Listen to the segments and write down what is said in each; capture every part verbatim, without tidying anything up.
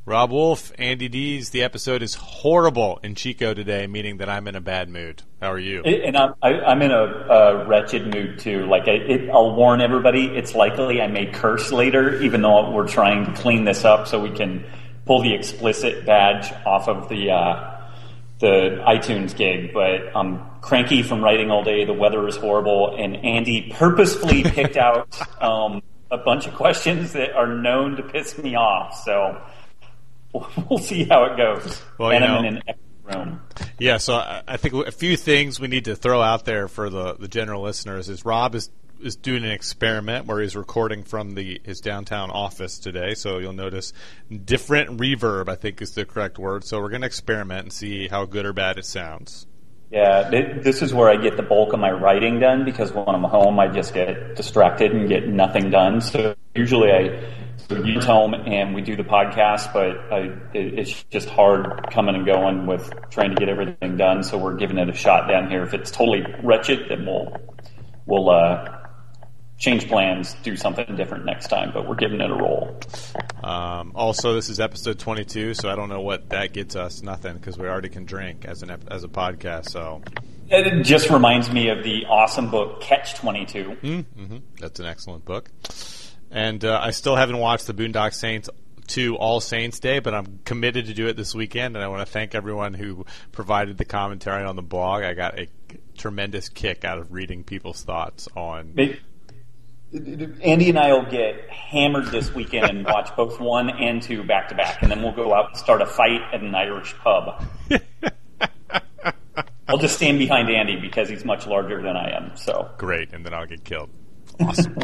Rob Wolf, Andy Dees. The episode is horrible in Chico today, meaning that I'm in a bad mood. How are you? And I'm, I, I'm in a, a wretched mood, too. Like, I, it, I'll warn everybody, it's likely I may curse later, even though we're trying to clean this up so we can pull the explicit badge off of the uh, the iTunes gig. But I'm cranky from writing all day. The weather is horrible. And Andy purposefully picked out um, a bunch of questions that are known to piss me off. So we'll see how it goes. Well, and you know, I'm in an empty room. Yeah, so I, I think a few things we need to throw out there for the, the general listeners is Rob is is doing an experiment where he's recording from the his downtown office today. So you'll notice different reverb, I think is the correct word. So we're going to experiment and see how good or bad it sounds. Yeah, this is where I get the bulk of my writing done, because when I'm home, I just get distracted and get nothing done. So usually I so get home and we do the podcast, but I, it, it's just hard coming and going with trying to get everything done. So we're giving it a shot down here. If it's totally wretched, then we'll we'll uh, change plans, do something different next time. But we're giving it a roll. Um, also, this is episode twenty-two, so I don't know what that gets us. Nothing, because we already can drink as an as a podcast. So it just reminds me of the awesome book Catch twenty-two. Mm-hmm. That's an excellent book. And uh, I still haven't watched the Boondock Saints to All Saints Day, but I'm committed to do it this weekend, and I want to thank everyone who provided the commentary on the blog. I got a tremendous kick out of reading people's thoughts on... Maybe, Andy and I will get hammered this weekend and watch both one and two back-to-back, and then we'll go out and start a fight at an Irish pub. I'll just stand behind Andy because he's much larger than I am. So great, and then I'll get killed. Awesome.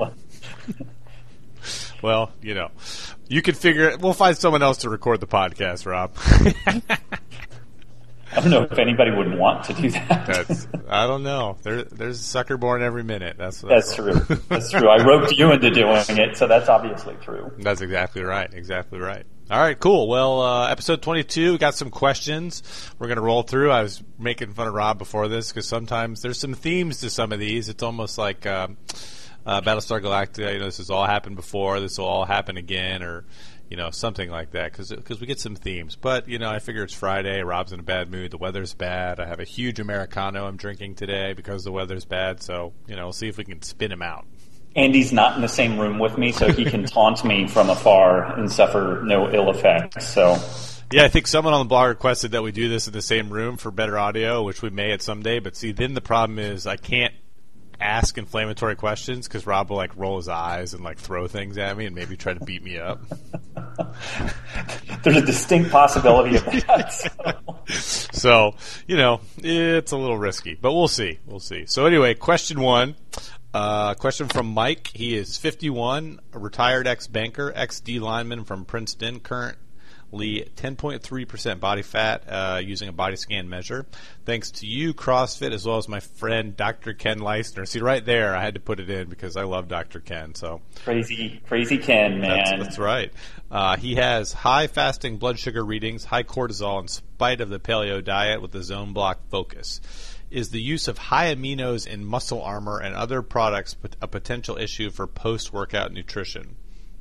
Well, you know, you can figure it. We'll find someone else to record the podcast, Rob. I don't know if anybody would want to do that. That's, I don't know. There, there's a sucker born every minute. That's that's, that's true. That's true. I roped you into doing it, so that's obviously true. That's exactly right. Exactly right. All right, cool. Well, uh, episode twenty-two, we got some questions we're going to roll through. I was making fun of Rob before this because sometimes there's some themes to some of these. It's almost like... Um, Uh, Battlestar Galactica, you know, this has all happened before, this will all happen again, or, you know, something like that, because we get some themes. But, you know, I figure it's Friday, Rob's in a bad mood, the weather's bad, I have a huge Americano I'm drinking today because the weather's bad, so, you know, we'll see if we can spin him out. Andy's not in the same room with me, so he can taunt me from afar and suffer no ill effects, so... Yeah, I think someone on the blog requested that we do this in the same room for better audio, which we may at some day, but see, then the problem is I can't ask inflammatory questions because Rob will like roll his eyes and like throw things at me and maybe try to beat me up. There's a distinct possibility of that. So. so, you know, it's a little risky, but we'll see. We'll see. So anyway, question one. Uh, question from Mike. He is fifty-one, a retired ex-banker, ex-D lineman from Princeton, current ten point three percent body fat uh, using a body scan measure. Thanks to you, CrossFit, as well as my friend Doctor Ken Leistner. See, right there, I had to put it in because I love Doctor Ken. So Crazy, crazy Ken, man. That's, that's right. Uh, he has high fasting blood sugar readings, high cortisol in spite of the paleo diet with the zone block focus. Is the use of high aminos in Muscle Armor and other products a potential issue for post-workout nutrition?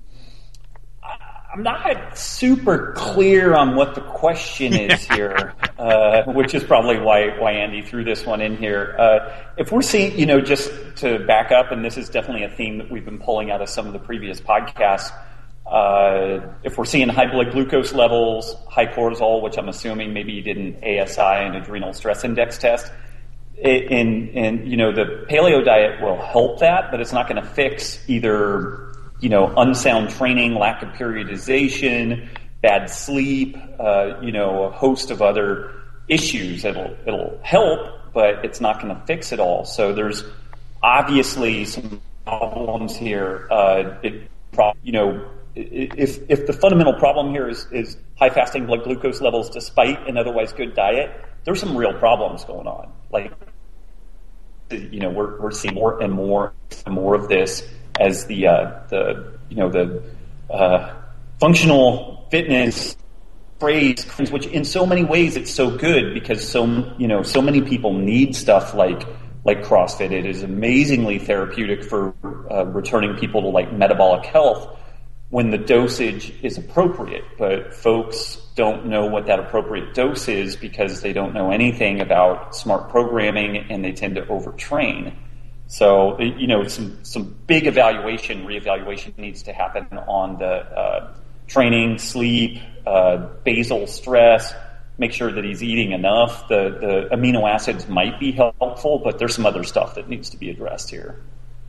I'm not super clear on what the question is here, uh, which is probably why why Andy threw this one in here. Uh, if we're seeing, you know, just to back up, and this is definitely a theme that we've been pulling out of some of the previous podcasts, uh, if we're seeing high blood glucose levels, high cortisol, which I'm assuming maybe you did an A S I, an adrenal stress index test, and, and you know, the paleo diet will help that, but it's not going to fix either, you know, unsound training, lack of periodization, bad sleep, uh, you know, a host of other issues. It'll it'll help, but it's not going to fix it all. So there's obviously some problems here. Uh, it, you know, if if the fundamental problem here is is high fasting blood glucose levels despite an otherwise good diet, there's some real problems going on. Like, you know, we're we're seeing more and more and more of this as the uh, the you know the uh, functional fitness phrase, which in so many ways it's so good because so you know so many people need stuff like like CrossFit. It is amazingly therapeutic for uh, returning people to like metabolic health. when the dosage is appropriate, but folks don't know what that appropriate dose is because they don't know anything about smart programming, and they tend to overtrain. So, you know, some, some big evaluation, reevaluation needs to happen on the uh, training, sleep, uh, basal stress, make sure that he's eating enough. The, the amino acids might be helpful, but there's some other stuff that needs to be addressed here.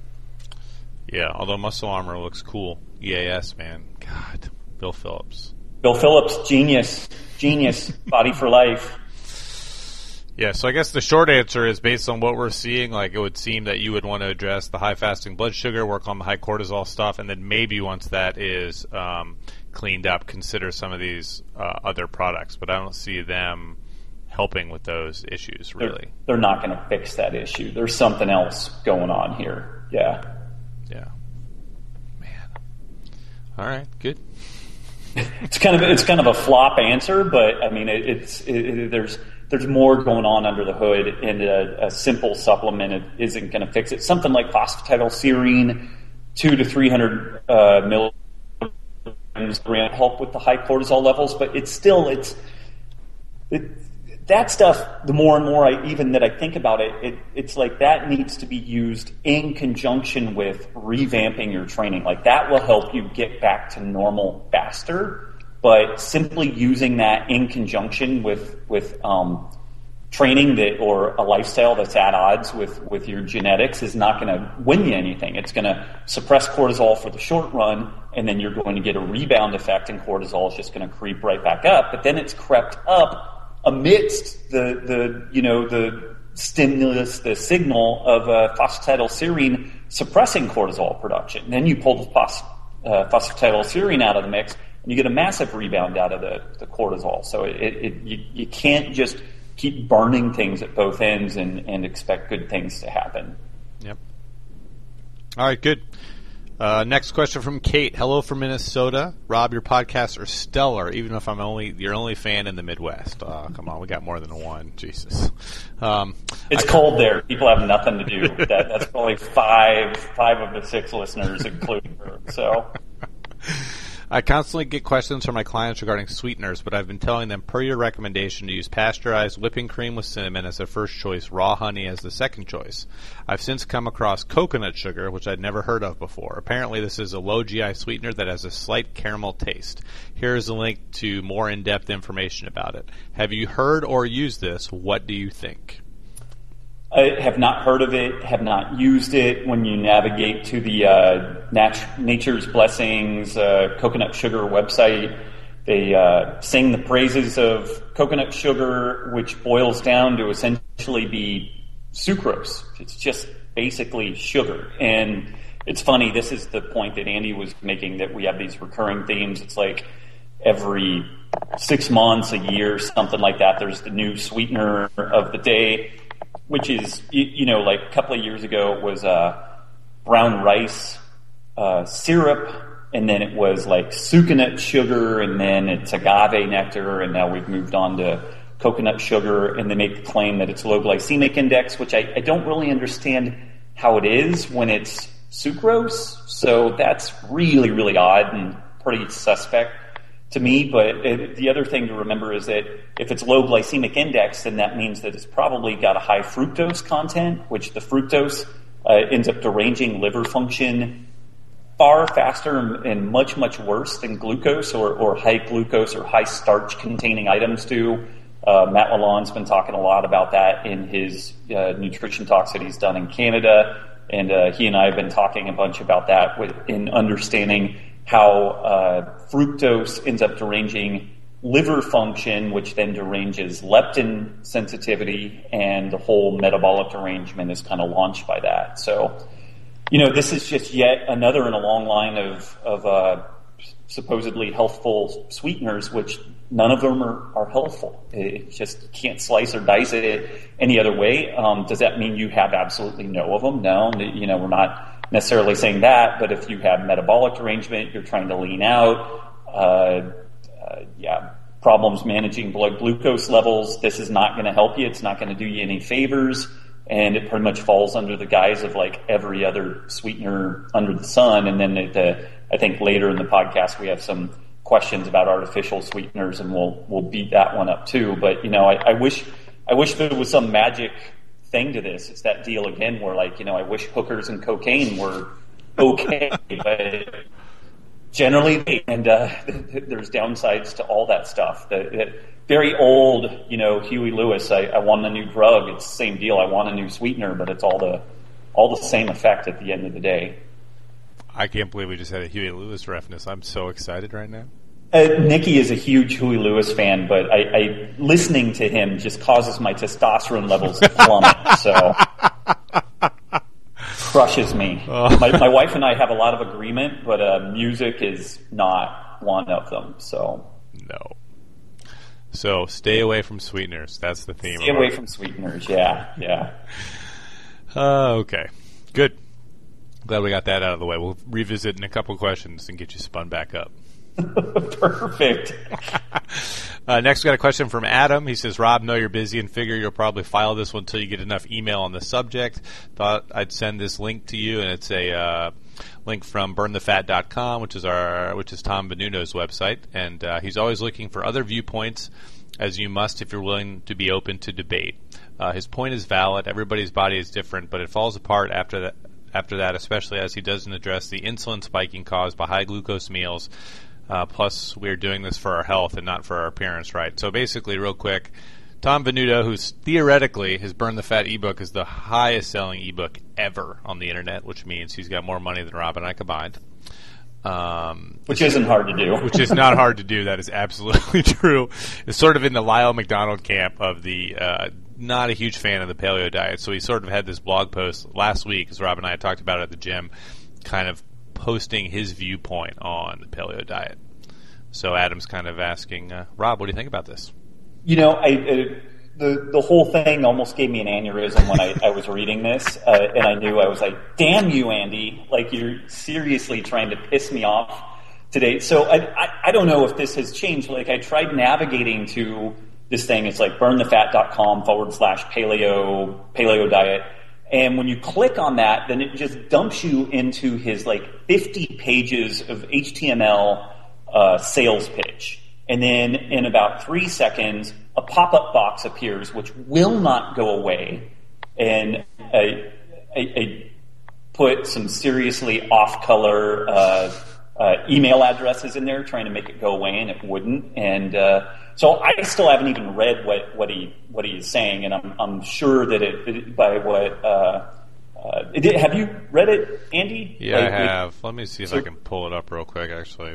Yeah, although Muscle Armor looks cool. E A S, man. God, Bill Phillips. Bill Phillips, genius, genius, body for life. Yeah, so I guess the short answer is based on what we're seeing, like it would seem that you would want to address the high fasting blood sugar, work on the high cortisol stuff, and then maybe once that is um, cleaned up, consider some of these uh, other products. But I don't see them helping with those issues, really. They're, they're not going to fix that issue. There's something else going on here. Yeah. Yeah. Man. All right, good. It's kind of it's kind of a flop answer, but I mean it, it's it, it, there's there's more going on under the hood, and a, a simple supplement isn't going to fix it. Something like phosphatidylserine, two to three hundred uh, milligrams gram help with the high cortisol levels, but it's still it's it, that stuff. The more and more I even that I think about it, it, it's like that needs to be used in conjunction with revamping your training. Like that will help you get back to normal faster. But simply using that in conjunction with with um, training that or a lifestyle that's at odds with, with your genetics is not going to win you anything. It's going to suppress cortisol for the short run, and then you're going to get a rebound effect, and cortisol is just going to creep right back up. But then it's crept up amidst the the you know the stimulus, the signal of uh, phosphatidylserine suppressing cortisol production. Then you pull the phos- uh, phosphatidylserine out of the mix, and you get a massive rebound out of the, the cortisol. So it, it you, you can't just keep burning things at both ends and, and expect good things to happen. Yep. All right, good. Uh, next question from Kate. Hello from Minnesota. Rob, your podcasts are stellar, even if I'm only your only fan in the Midwest. Uh, come on, we got more than one. Jesus. Um, it's I, cold there. People have nothing to do. That, that's probably five five of the six listeners, including her. So. I constantly get questions from my clients regarding sweeteners, but I've been telling them, per your recommendation, to use pasteurized whipping cream with cinnamon as their first choice, raw honey as the second choice. I've since come across coconut sugar, which I'd never heard of before. Apparently, this is a low G I sweetener that has a slight caramel taste. Here is a link to more in-depth information about it. Have you heard or used this? What do you think? I have not heard of it, have not used it. When you navigate to the uh, Nat- Nature's Blessings uh, coconut sugar website, they uh, sing the praises of coconut sugar, which boils down to essentially be sucrose. It's just basically sugar. And it's funny, this is the point that Andy was making, that we have these recurring themes. It's like every six months, a year, something like that, there's the new sweetener of the day, which is, you know, like a couple of years ago it was uh, brown rice uh, syrup, and then it was like sucanut sugar, and then it's agave nectar, and now we've moved on to coconut sugar, and they make the claim that it's low glycemic index, which I, I don't really understand how it is when it's sucrose, so that's really, really odd and pretty suspect to me. But it, the other thing to remember is that if it's low glycemic index, then that means that it's probably got a high fructose content, which the fructose uh, ends up deranging liver function far faster and much, much worse than glucose or, or high glucose or high starch containing items do. Uh, Matt Lalonde's been talking a lot about that in his uh, nutrition talks that he's done in Canada, and uh, he and I have been talking a bunch about that with, in understanding how uh, fructose ends up deranging liver function, which then deranges leptin sensitivity, and the whole metabolic derangement is kind of launched by that. So, you know, this is just yet another in a long line of, of uh, supposedly healthful sweeteners, which none of them are, are healthful. It just can't slice or dice it any other way. Um, does that mean you have absolutely no of them? No, you know, we're not necessarily saying that, but if you have metabolic derangement, you're trying to lean out, uh, uh, yeah, problems managing blood glucose levels, this is not going to help you. It's not going to do you any favors, and it pretty much falls under the guise of like every other sweetener under the sun. And then the, the I think later in the podcast we have some questions about artificial sweeteners, and we'll we'll beat that one up too. But you know, I, I wish I wish there was some magic thing to this. It's that deal again where, like, you know, I wish hookers and cocaine were okay, but generally, and uh, there's downsides to all that stuff. The, the very old, you know, Huey Lewis. I, I want a new drug. It's the same deal. I want a new sweetener, but it's all the all the same effect at the end of the day. I can't believe we just had a Huey Lewis reference. I'm so excited right now. Uh, Nikki is a huge Huey Lewis fan, but I, I listening to him just causes my testosterone levels to plummet. So crushes me. Oh. My, my wife and I have a lot of agreement, but uh, music is not one of them. So no. So stay away from sweeteners. That's the theme. Stay away our... from sweeteners. Yeah, yeah. Uh, okay, good. Glad we got that out of the way. We'll revisit in a couple questions and get you spun back up. Perfect. uh, next, we got a question from Adam. He says, Rob, know you're busy and figure you'll probably file this one until you get enough email on the subject. Thought I'd send this link to you, and it's a uh, link from burn the fat dot com, which is our which is Tom Venuto's website, and uh, he's always looking for other viewpoints, as you must if you're willing to be open to debate. Uh, his point is valid. Everybody's body is different, but it falls apart after that. After that, especially as he doesn't address the insulin spiking caused by high glucose meals. Uh, plus, we're doing this for our health and not for our appearance, right? So basically, real quick, Tom Venuto, who's theoretically, his Burn the Fat ebook is the highest selling ebook ever on the internet, which means he's got more money than Rob and I combined. Um, which isn't hard to do. Which is not hard to do. That is absolutely true. It's sort of in the Lyle McDonald camp of the uh, not a huge fan of the paleo diet. So he sort of had this blog post last week, as Rob and I had talked about it at the gym, kind of posting his viewpoint on the paleo diet. So Adam's kind of asking, uh, Rob, what do you think about this? You know, I, uh, the the whole thing almost gave me an aneurysm when I, I was reading this, uh, and I knew I was like, damn you, Andy, like you're seriously trying to piss me off today. So I, I, I don't know if this has changed. Like I tried navigating to this thing. It's like burn the fat dot com forward slash paleo, paleo diet. And when you click on that, then it just dumps you into his like fifty pages of H T M L uh, sales pitch. And then in about three seconds, a pop-up box appears, which will not go away. And I, I, I put some seriously off-color uh, uh, email addresses in there, trying to make it go away, and it wouldn't. And uh, so I still haven't even read what, what he what he is saying, and I'm I'm sure that it, it by what uh, uh, it, have you read it, Andy? Yeah, like, I have. Let me see if so, I can pull it up real quick. Actually.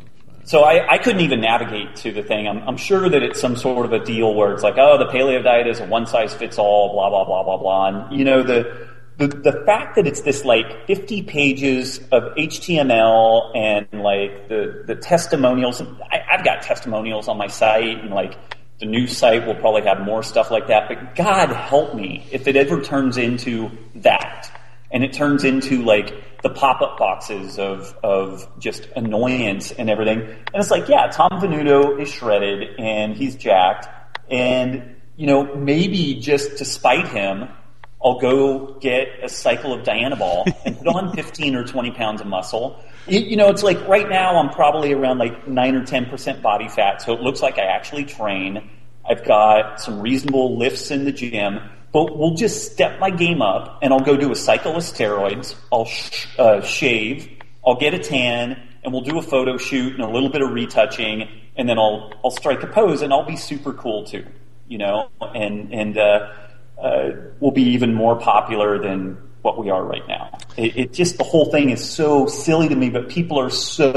So I, I couldn't even navigate to the thing. I'm, I'm sure that it's some sort of a deal where it's like, oh, the paleo diet is a one-size-fits-all, blah, blah, blah, blah, blah. And, you know, the, the the fact that it's this, like, fifty pages of H T M L and, like, the, the testimonials. I, I've got testimonials on my site, and, like, the new site will probably have more stuff like that. But God help me if it ever turns into that. And it turns into, like, the pop-up boxes of of just annoyance and everything. And it's like, yeah, Tom Venuto is shredded and he's jacked. And, you know, maybe just to spite him, I'll go get a cycle of Dianabol and put on fifteen or twenty pounds of muscle. You, you know, it's like right now I'm probably around like nine or ten percent body fat. So it looks like I actually train. I've got some reasonable lifts in the gym. But we'll just step my game up, and I'll go do a cycle of steroids. I'll sh- uh, shave. I'll get a tan, and we'll do a photo shoot and a little bit of retouching, and then I'll I'll strike a pose, and I'll be super cool too, you know. And and uh, uh, we'll be even more popular than what we are right now. It, it just the whole thing is so silly to me, but people are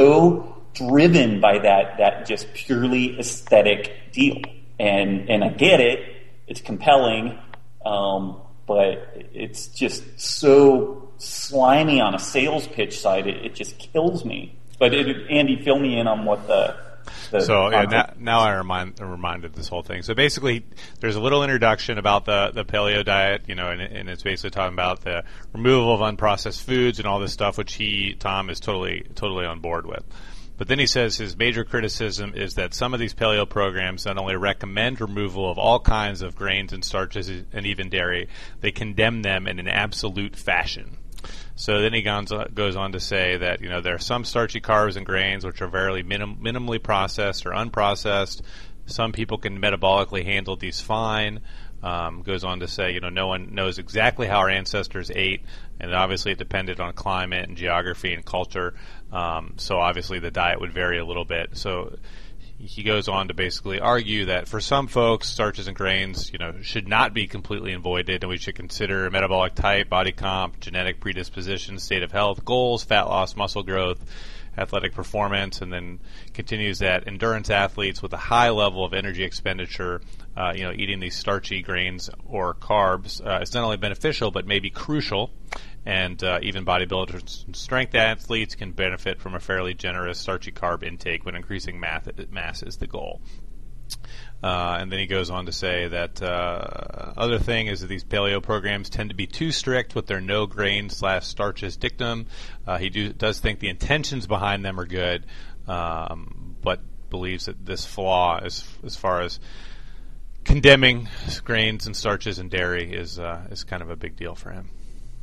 so driven by that that just purely aesthetic deal, and and I get it. It's compelling. Um, but it's just so slimy on a sales pitch side, it, it just kills me. But it, Andy, fill me in on what the... the so yeah, now, now I remind, I'm reminded this whole thing. So basically, there's a little introduction about the, the paleo diet, you know, and, and it's basically talking about the removal of unprocessed foods and all this stuff, which he, Tom, is totally totally on board with. But then he says his major criticism is that some of these paleo programs not only recommend removal of all kinds of grains and starches and even dairy, they condemn them in an absolute fashion. So then he goes on to say that, you know, there are some starchy carbs and grains which are very minim- minimally processed or unprocessed. Some people can metabolically handle these fine. Um, goes on to say, you know, no one knows exactly how our ancestors ate, and obviously it depended on climate and geography and culture. Um, so obviously the diet would vary a little bit. So he goes on to basically argue that for some folks, starches and grains, you know, should not be completely avoided, and we should consider metabolic type, body comp, genetic predisposition, state of health, goals, fat loss, muscle growth, athletic performance, and then continues that endurance athletes with a high level of energy expenditure, uh, you know, eating these starchy grains or carbs uh, is not only beneficial but may be crucial. And uh, even bodybuilders and strength athletes can benefit from a fairly generous starchy carb intake when increasing mass, mass is the goal. Uh, and then he goes on to say that uh, other thing is that these paleo programs tend to be too strict with their no grain slash starches dictum. Uh, he do, does think the intentions behind them are good, um, but believes that this flaw, as as far as condemning grains and starches and dairy, is uh, is kind of a big deal for him.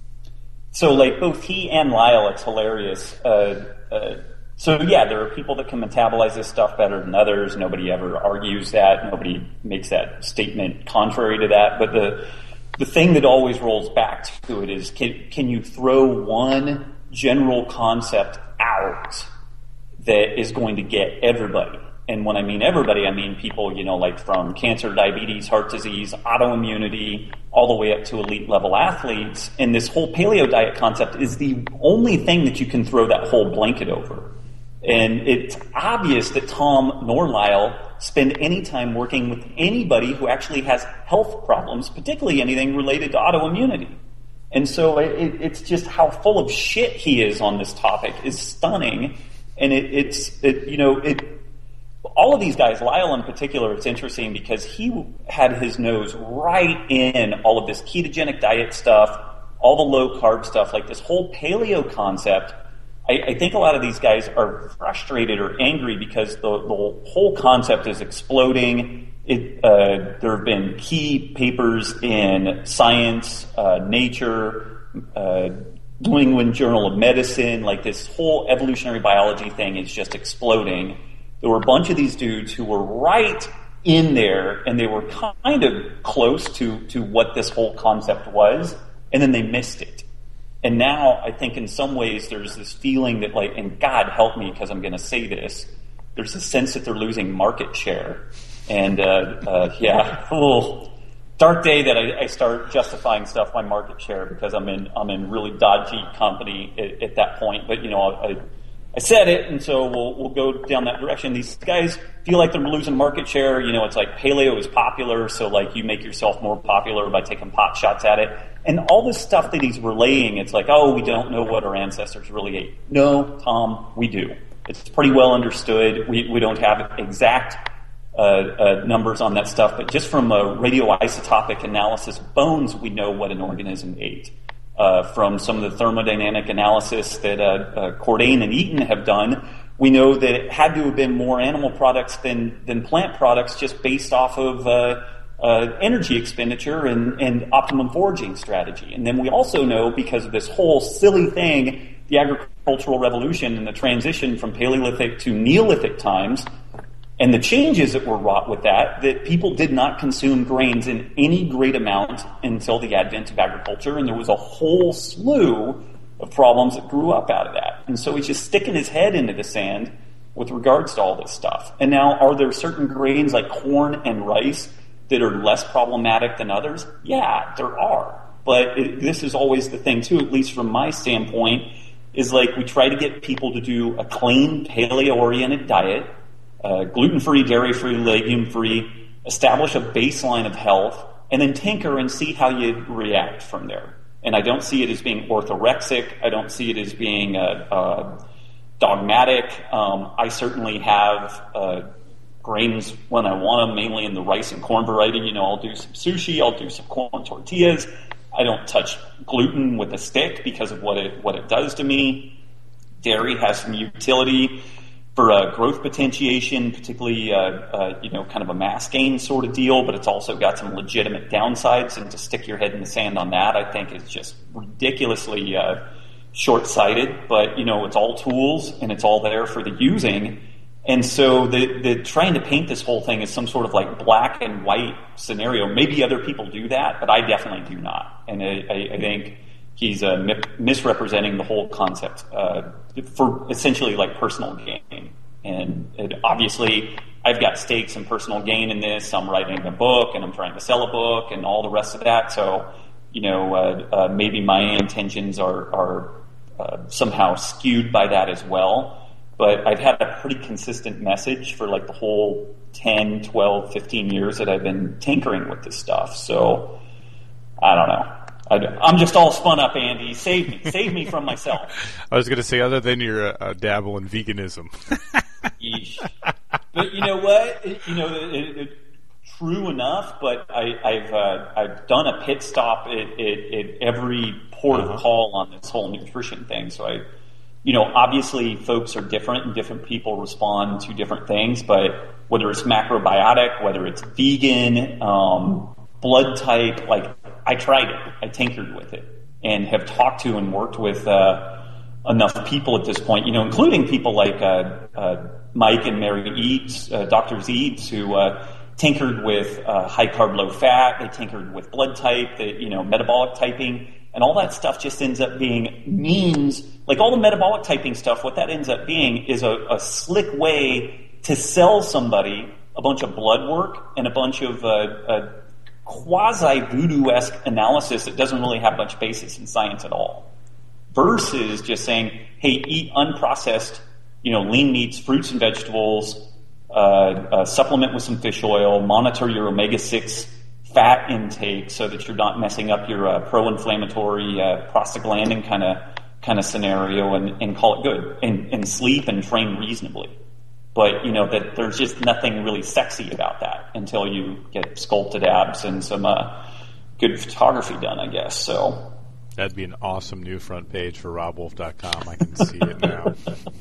So, like, both he and Lyle, it's hilarious. Uh, uh, so, yeah, there are people that can metabolize this stuff better than others. Nobody ever argues that. Nobody makes that statement contrary to that. But the the thing that always rolls back to it is, can, can you throw one general concept out that is going to get everybody? And when I mean everybody, I mean people, you know, like from cancer, diabetes, heart disease, autoimmunity, all the way up to elite level athletes. And this whole paleo diet concept is the only thing that you can throw that whole blanket over. And it's obvious that Tom nor Lyle spend any time working with anybody who actually has health problems, particularly anything related to autoimmunity. And so it, it's just how full of shit he is on this topic is stunning. And it, it's, it, you know, it, all of these guys, Lyle in particular, it's interesting because he had his nose right in all of this ketogenic diet stuff, all the low carb stuff, like this whole paleo concept. I, I think a lot of these guys are frustrated or angry because the, the whole concept is exploding. It, uh, there have been key papers in Science, uh, Nature, uh, New England Journal of Medicine, like this whole evolutionary biology thing is just exploding. There were a bunch of these dudes who were right in there, and they were kind of close to, to what this whole concept was, and then they missed it. And now I think in some ways there's this feeling that, like, and God help me because I'm going to say this, there's a sense that they're losing market share. And, uh, uh, yeah, oh, dark day that I, I start justifying stuff by market share because I'm in I'm in really dodgy company at, at that point. But, you know, I, I said it, and so we'll we'll go down that direction. These guys feel like they're losing market share. You know, it's like paleo is popular, so like you make yourself more popular by taking pot shots at it. And all this stuff that he's relaying, it's like, oh, we don't know what our ancestors really ate. No, Tom, we do. It's pretty well understood. We we don't have exact uh, uh, numbers on that stuff, but just from a radioisotopic analysis, bones, we know what an organism ate. Uh, from some of the thermodynamic analysis that uh, uh, Cordain and Eaton have done, we know that it had to have been more animal products than than plant products, just based off of uh, uh, energy expenditure and, and optimum foraging strategy. And then we also know, because of this whole silly thing, the agricultural revolution and the transition from Paleolithic to Neolithic times, and the changes that were wrought with that, that people did not consume grains in any great amount until the advent of agriculture, and there was a whole slew of problems that grew up out of that. And so he's just sticking his head into the sand with regards to all this stuff. And now, are there certain grains like corn and rice that are less problematic than others? Yeah, there are. But it, this is always the thing, too, at least from my standpoint, is like we try to get people to do a clean, paleo-oriented diet, Uh, gluten-free, dairy-free, legume-free, establish a baseline of health, and then tinker and see how you react from there. And I don't see it as being orthorexic. I don't see it as being uh, uh, dogmatic. Um, I certainly have uh, grains when I want them, mainly in the rice and corn variety. You know, I'll do some sushi. I'll do some corn tortillas. I don't touch gluten with a stick because of what it what it does to me. Dairy has some utility. for uh, growth potentiation, particularly, uh, uh, you know, kind of a mass gain sort of deal, but it's also got some legitimate downsides. And to stick your head in the sand on that, I think is just ridiculously uh, short-sighted. But, you know, it's all tools and it's all there for the using. And so the, the trying to paint this whole thing as some sort of like black and white scenario, maybe other people do that, but I definitely do not. And I, I, I think he's uh, mi- misrepresenting the whole concept uh, for essentially like personal gain. And it, obviously, I've got stakes in personal gain in this. I'm writing a book and I'm trying to sell a book and all the rest of that. So, you know, uh, uh, maybe my intentions are, are uh, somehow skewed by that as well. But I've had a pretty consistent message for like the whole ten, twelve, fifteen years that I've been tinkering with this stuff. So, I don't know. I'm just all spun up, Andy. Save me. Save me from myself. I was going to say, other than your uh, dabble in veganism. Yeesh. But you know what? It, you know, it, it, true enough, but I, I've uh, I've done a pit stop at, at, at every port uh-huh. of call on this whole nutrition thing. So I, you know, obviously folks are different and different people respond to different things, but whether it's macrobiotic, whether it's vegan, um, blood type, like I tried it. I tinkered with it and have talked to and worked with uh, enough people at this point, you know, including people like uh, uh, Mike and Mary Eads, uh, Doctor Eads, who uh, tinkered with uh, high carb, low fat. They tinkered with blood type, the, you know, metabolic typing, and all that stuff just ends up being means, like all the metabolic typing stuff, what that ends up being is a, a slick way to sell somebody a bunch of blood work and a bunch of uh, uh, quasi-voodoo-esque analysis that doesn't really have much basis in science at all. Versus just saying, hey, eat unprocessed, you know, lean meats, fruits and vegetables, uh, uh, supplement with some fish oil, monitor your omega six fat intake so that you're not messing up your uh, pro-inflammatory uh, prostaglandin kind of kind of scenario, and, and call it good, and, and sleep and train reasonably. But, you know, that there's just nothing really sexy about that until you get sculpted abs and some uh, good photography done, I guess. So that'd be an awesome new front page for rob wolf dot com. I can see it now.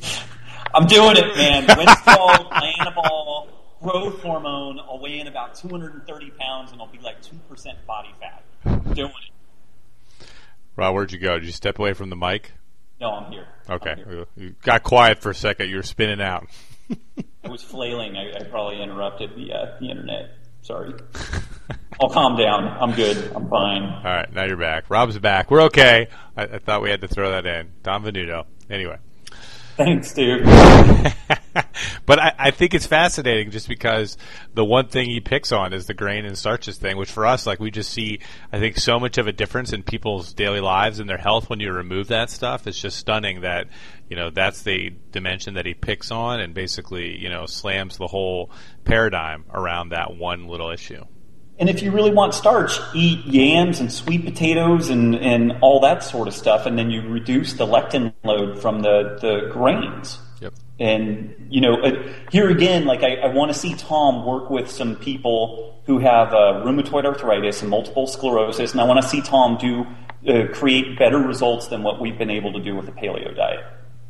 I'm doing it, man. Winstrol, Lanabol, growth hormone. I'll weigh in about two hundred thirty pounds, and I'll be like two percent body fat. I'm doing it. Rob, where'd you go? Did you step away from the mic? No, I'm here. Okay. I'm here. You got quiet for a second. You were spinning out. I was flailing. I, I probably interrupted the uh, the internet. Sorry. I'll calm down. I'm good. I'm fine. All right, now you're back. Rob's back. We're okay. I, I thought we had to throw that in. Don Venuto. Anyway. Thanks, dude. But I, I think it's fascinating just because the one thing he picks on is the grain and starches thing, which for us, like, we just see, I think, so much of a difference in people's daily lives and their health when you remove that stuff. It's just stunning that, you know, that's the dimension that he picks on and basically, you know, slams the whole paradigm around that one little issue. And if you really want starch, eat yams and sweet potatoes and, and all that sort of stuff, and then you reduce the lectin load from the, the grains. Yep. And, you know, here again, like I, I want to see Tom work with some people who have uh, rheumatoid arthritis and multiple sclerosis, and I want to see Tom do uh, create better results than what we've been able to do with the paleo diet.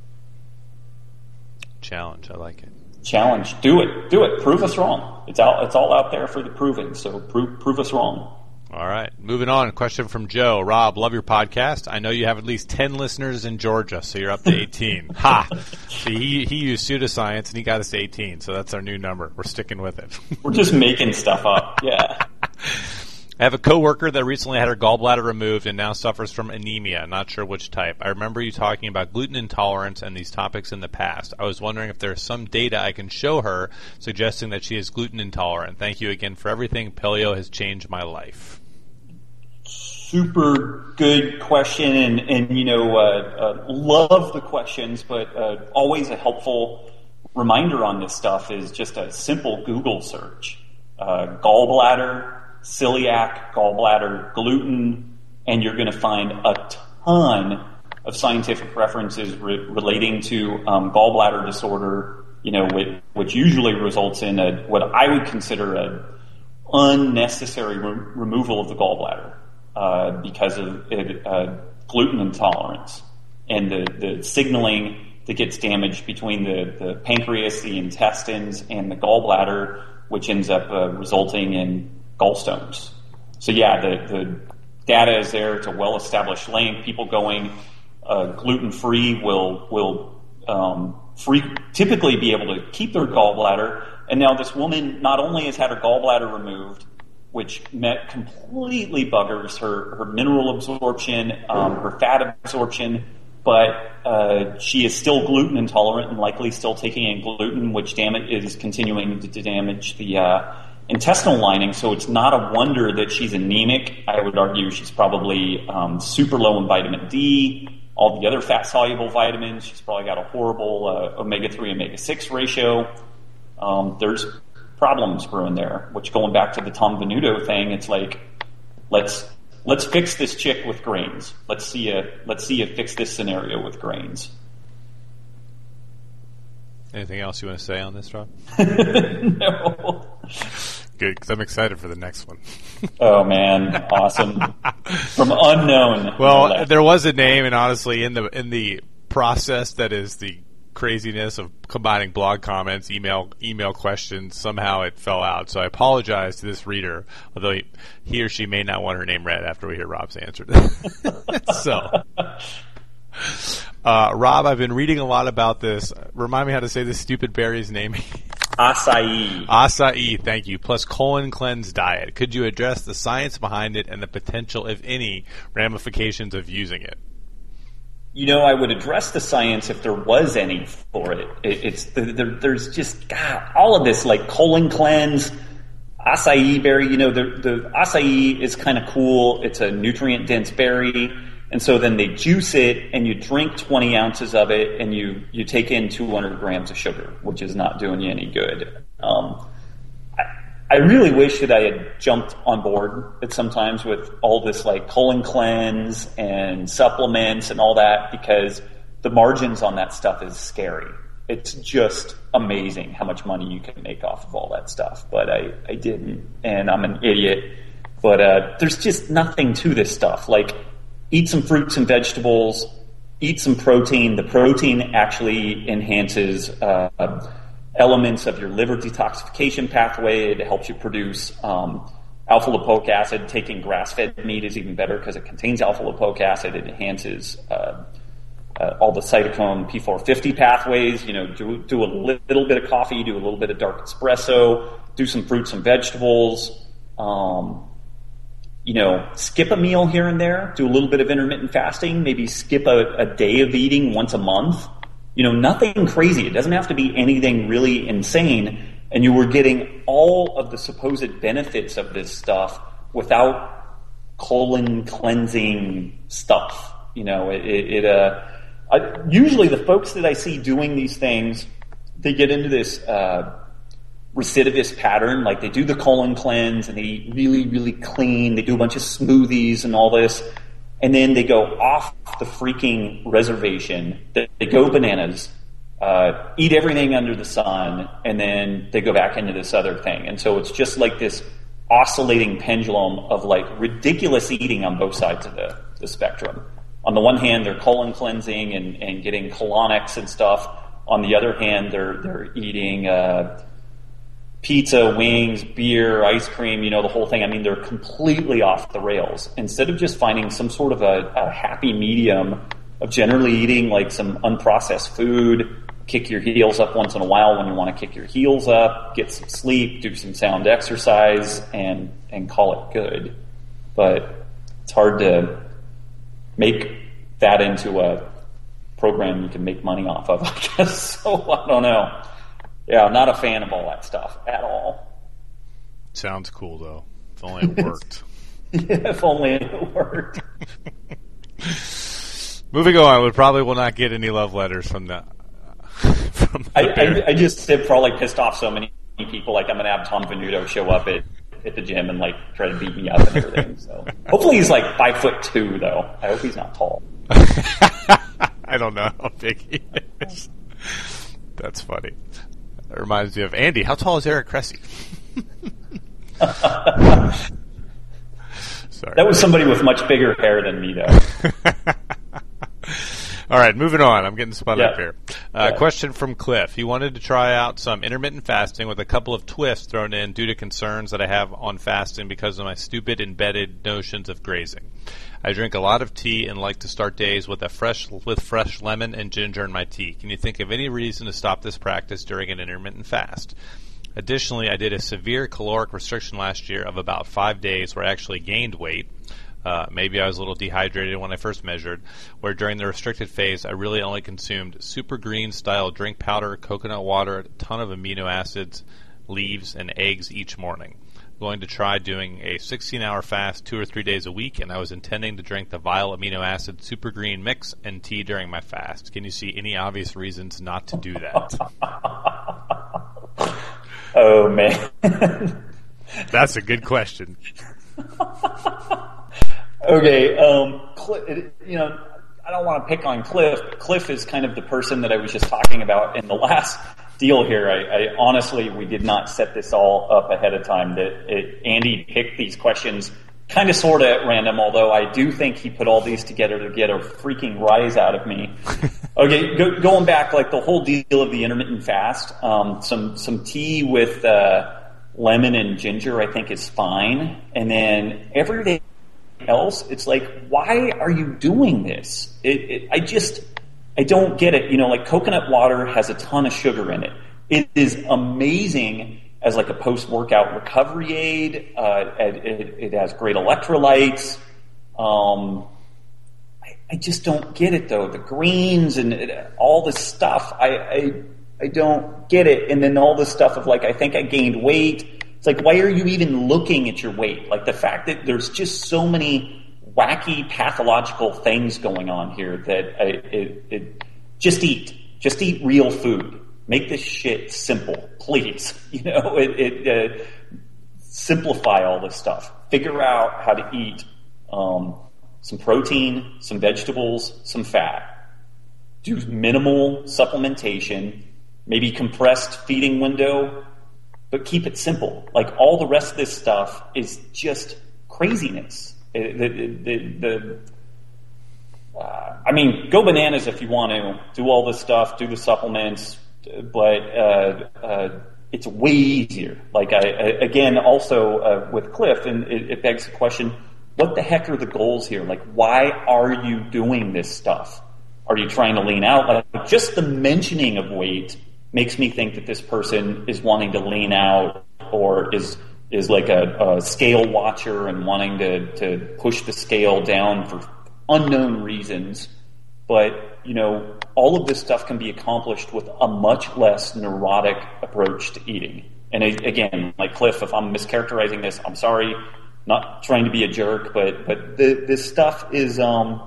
Challenge, I like it. Challenge, do it, do it. Prove us wrong. It's out. It's all out there for the proving. So prove, prove us wrong. All right, moving on. A question from Joe. Rob, love your podcast. I know you have at least ten listeners in Georgia, so you're up to eighteen. Ha! See, he he used pseudoscience and he got us to eighteen, so that's our new number. We're sticking with it. We're just making stuff up. Yeah. I have a coworker that recently had her gallbladder removed and now suffers from anemia. Not sure which type. I remember you talking about gluten intolerance and these topics in the past. I was wondering if there's some data I can show her suggesting that she is gluten intolerant. Thank you again for everything. Paleo has changed my life. Super good question, and, and you know, uh, uh, love the questions, but uh, always a helpful reminder on this stuff is just a simple Google search. Uh, gallbladder, celiac, gallbladder, gluten, and you're going to find a ton of scientific references re- relating to um, gallbladder disorder, you know, which, which usually results in a, what I would consider a unnecessary re- removal of the gallbladder uh, because of it, uh, gluten intolerance. And the, the signaling that gets damaged between the, the pancreas, the intestines, and the gallbladder, which ends up uh, resulting in gallstones. So yeah, the, the data is there. It's a well-established link. People going uh, gluten-free will will um, free, typically be able to keep their gallbladder. And now this woman not only has had her gallbladder removed, which met completely buggers her, her mineral absorption, um, her fat absorption, but uh, she is still gluten intolerant and likely still taking in gluten, which damage is continuing to, to damage the uh, intestinal lining. So it's not a wonder that she's anemic. I would argue she's probably um, super low in vitamin D, all the other fat-soluble vitamins. She's probably got a horrible uh, omega three, omega six ratio. Um, there's problems brewing there, which going back to the Tom Venuto thing, it's like, let's let's fix this chick with grains. Let's see you, let's see you fix this scenario with grains. Anything else you want to say on this, Rob? No. Good, because I'm excited for the next one. Oh man, awesome! From unknown. Well, there was a name, and honestly, in the in the process that is the craziness of combining blog comments, email email questions, somehow it fell out. So I apologize to this reader, although he, he or she may not want her name read after we hear Rob's answer. So, uh, Rob, I've been reading a lot about this. Remind me how to say this stupid berry's name. Acai. Acai, thank you. Plus colon cleanse diet. Could you address the science behind it and the potential, if any, ramifications of using it? You know, I would address the science if there was any for it. it it's there, there's just God, all of this like colon cleanse, acai berry. You know, the the acai is kind of cool. It's a nutrient dense berry, and so then they juice it, and you drink twenty ounces of it, and you you take in two hundred grams of sugar, which is not doing you any good. Um, I really wish that I had jumped on board at sometimes with all this like colon cleanse and supplements and all that, because the margins on that stuff is scary. It's just amazing how much money you can make off of all that stuff. But I, I didn't, and I'm an idiot. But uh, there's just nothing to this stuff. Like, eat some fruits and vegetables, eat some protein. The protein actually enhances uh, elements of your liver detoxification pathway. It helps you produce um, alpha-lipoic acid. Taking grass-fed meat is even better because it contains alpha-lipoic acid. It enhances uh, uh, all the cytochrome P four fifty pathways. You know, do, do a li- little bit of coffee, do a little bit of dark espresso, do some fruits and vegetables. Um, you know, skip a meal here and there. Do a little bit of intermittent fasting. Maybe skip a, a day of eating once a month. You know, nothing crazy. It doesn't have to be anything really insane. And you were getting all of the supposed benefits of this stuff without colon cleansing stuff. You know, it, it, it uh, I, usually the folks that I see doing these things, they get into this uh, recidivist pattern. Like, they do the colon cleanse and they eat really, really clean. They do a bunch of smoothies and all this. And then they go off the freaking reservation. They go bananas, uh, eat everything under the sun, and then they go back into this other thing. And so it's just like this oscillating pendulum of like ridiculous eating on both sides of the, the spectrum. On the one hand, they're colon cleansing and, and getting colonics and stuff. On the other hand, they're they're eating uh, pizza, wings, beer, ice cream, you know, the whole thing. I mean, they're completely off the rails. Instead of just finding some sort of a, a happy medium of generally eating like some unprocessed food, kick your heels up once in a while when you want to kick your heels up, get some sleep, do some sound exercise, and, and call it good. But it's hard to make that into a program you can make money off of, I guess. So I don't know. Yeah, I'm not a fan of all that stuff at all. Sounds cool, though. If only it worked. Yeah, if only it worked. Moving on, we probably will not get any love letters from the. From the I, I, I just have probably pissed off so many people. Like, I'm going to have Tom Venuto show up at, at the gym and like try to beat me up and everything. So hopefully he's like five foot two, though. I hope he's not tall. I don't know how big he is. That's funny. That reminds me of Andy. How tall is Eric Cressy? Sorry. That was somebody with much bigger hair than me, though. All right, moving on. I'm getting spun yeah. up here. Uh, yeah. Question from Cliff. He wanted to try out some intermittent fasting with a couple of twists thrown in due to concerns that I have on fasting because of my stupid embedded notions of grazing. I drink a lot of tea and like to start days with a fresh with fresh lemon and ginger in my tea. Can you think of any reason to stop this practice during an intermittent fast? Additionally, I did a severe caloric restriction last year of about five days where I actually gained weight. Uh, maybe I was a little dehydrated when I first measured, where during the restricted phase, I really only consumed super green style drink powder, coconut water, a ton of amino acids, leaves, and eggs each morning. I'm going to try doing a sixteen hour fast two or three days a week, and I was intending to drink the Vile amino acid super green mix and tea during my fast. Can you see any obvious reasons not to do that? Oh, man. That's a good question. Okay, um, Cliff, you know, I don't want to pick on Cliff, but Cliff is kind of the person that I was just talking about in the last deal here. I, I honestly, we did not set this all up ahead of time. That it, Andy picked these questions kind of sort of at random, although I do think he put all these together to get a freaking rise out of me. Okay, go, going back, like the whole deal of the intermittent fast, um, some some tea with uh, lemon and ginger I think is fine, and then every day else, it's like, why are you doing this? It, it, I just, I don't get it. You know, like coconut water has a ton of sugar in it. It is amazing as like a post-workout recovery aid. Uh, it, it has great electrolytes. Um, I, I just don't get it though. The greens and it, all this stuff, I, I, I don't get it. And then all this stuff of like, I think I gained weight. It's like, why are you even looking at your weight? Like the fact that there's just so many wacky pathological things going on here that I, it, it just eat, just eat real food. Make this shit simple, please. You know, it, it uh, simplify all this stuff. Figure out how to eat um, some protein, some vegetables, some fat. Do minimal supplementation, maybe compressed feeding window. But keep it simple. Like all the rest of this stuff is just craziness. The, the, the, the uh, I mean, go bananas if you want to do all this stuff, do the supplements, but uh, uh, it's way easier. Like I, I again, also uh, with Cliff, and it, it begs the question: what the heck are the goals here? Like, why are you doing this stuff? Are you trying to lean out? Like just the mentioning of weight makes me think that this person is wanting to lean out or is is like a, a scale watcher and wanting to, to push the scale down for unknown reasons. But, you know, all of this stuff can be accomplished with a much less neurotic approach to eating. And again, like Cliff, if I'm mischaracterizing this, I'm sorry, not trying to be a jerk, but, but the, this stuff is um,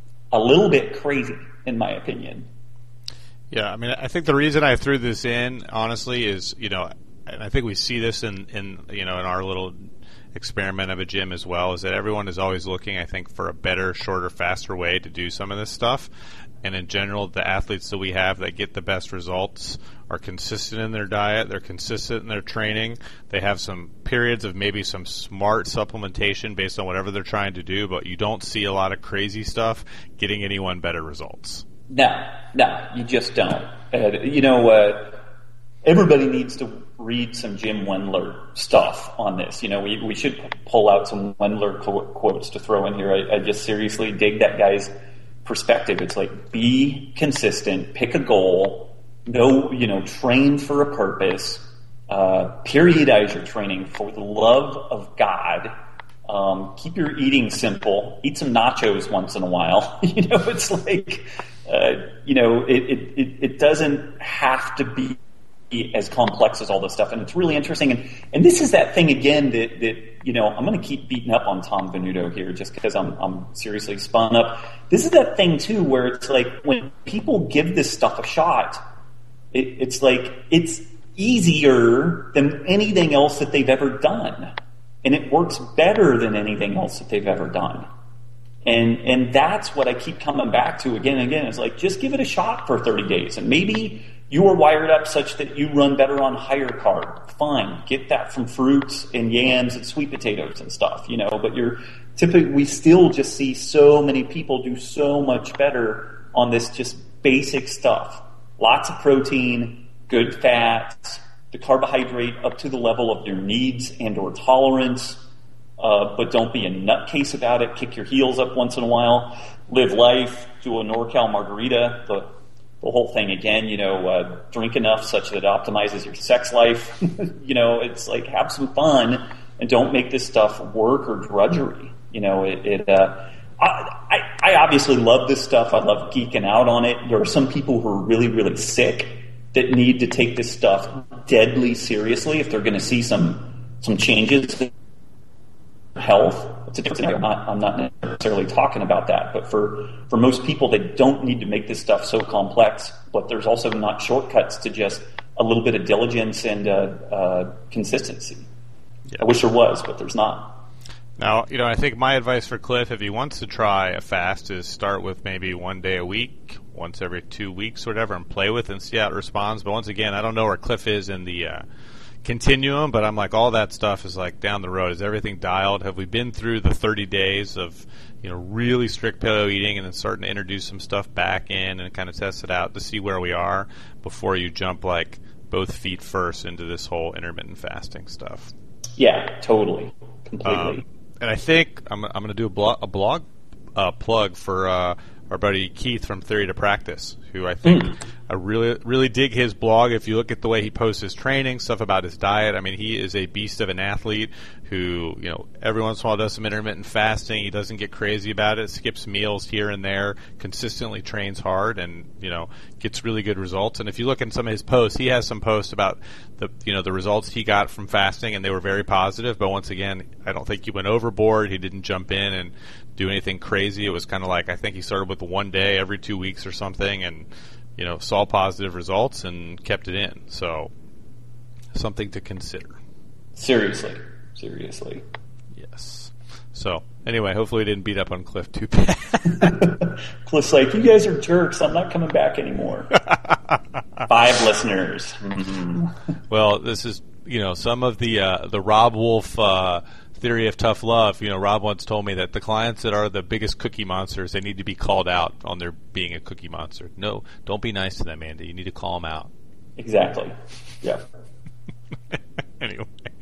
a little bit crazy, in my opinion. Yeah, I mean, I think the reason I threw this in, honestly, is, you know, and I think we see this in, in, you know, in our little experiment of a gym as well, is that everyone is always looking, I think, for a better, shorter, faster way to do some of this stuff. And in general, the athletes that we have that get the best results are consistent in their diet, they're consistent in their training, they have some periods of maybe some smart supplementation based on whatever they're trying to do, but you don't see a lot of crazy stuff getting anyone better results. No, no, you just don't. Uh, you know, uh, everybody needs to read some Jim Wendler stuff on this. You know, we, we should pull out some Wendler qu- quotes to throw in here. I, I just seriously dig that guy's perspective. It's like, be consistent, pick a goal, know, you know, train for a purpose, uh, periodize your training for the love of God. Um, keep your eating simple. Eat some nachos once in a while. You know, it's like, uh, you know, it, it, it doesn't have to be as complex as all this stuff. And it's really interesting. And, and this is that thing again that, that, you know, I'm going to keep beating up on Tom Venuto here just because I'm, I'm seriously spun up. This is that thing too, where it's like when people give this stuff a shot, it, it's like, it's easier than anything else that they've ever done. And it works better than anything else that they've ever done. And and that's what I keep coming back to again and again. It's like, just give it a shot for thirty days. And maybe you are wired up such that you run better on higher carb. Fine. Get that from fruits and yams and sweet potatoes and stuff, you know. But you're typically, we still just see so many people do so much better on this just basic stuff. Lots of protein, good fats, the carbohydrate up to the level of your needs and or tolerance, uh, but don't be a nutcase about it. Kick your heels up once in a while. Live life. Do a NorCal margarita. The, the whole thing again, you know, uh, drink enough such that it optimizes your sex life. You know, it's like have some fun and don't make this stuff work or drudgery. You know, it, it uh, I, I, I obviously love this stuff. I love geeking out on it. There are some people who are really, really sick that need to take this stuff deadly seriously if they're going to see some some changes in health. It's a different thing. I'm not, I'm not necessarily talking about that, but for, for most people, they don't need to make this stuff so complex, but there's also not shortcuts to just a little bit of diligence and uh, uh, consistency. Yeah. I wish there was, but there's not. Now, you know, I think my advice for Cliff, if he wants to try a fast, is start with maybe one day a week, once every two weeks or whatever, and play with it and see how it responds. But once again, I don't know where Cliff is in the uh, continuum, but I'm like, all that stuff is like down the road. Is everything dialed? Have we been through the thirty days of, you know, really strict paleo eating and then starting to introduce some stuff back in and kind of test it out to see where we are before you jump like both feet first into this whole intermittent fasting stuff? Yeah, totally. Completely. Um, And I think I'm, I'm going to do a blog, a blog uh, plug for uh, our buddy Keith from Theory to Practice, who I think mm. I really really dig his blog. If you look at the way he posts his training, stuff about his diet, I mean, he is a beast of an athlete who, you know, every once in a while does some intermittent fasting. He doesn't get crazy about it, skips meals here and there, consistently trains hard, and, you know, gets really good results. And if you look in some of his posts, he has some posts about the, you know, the results he got from fasting, and they were very positive. But once again, I don't think he went overboard. He didn't jump in and do anything crazy. It was kind of like, I think he started with one day every two weeks or something, and, you know, saw positive results and kept it in. So, something to consider. Seriously. Seriously. Yes. So, anyway, hopefully we didn't beat up on Cliff too bad. Cliff's like, you guys are jerks. I'm not coming back anymore. Five listeners. Mm-hmm. Well, this is, you know, some of the uh, the Rob Wolf uh, theory of tough love. You know, Rob once told me that the clients that are the biggest cookie monsters, they need to be called out on their being a cookie monster. No, don't be nice to them, Andy. You need to call them out. Exactly. Yeah. Anyway.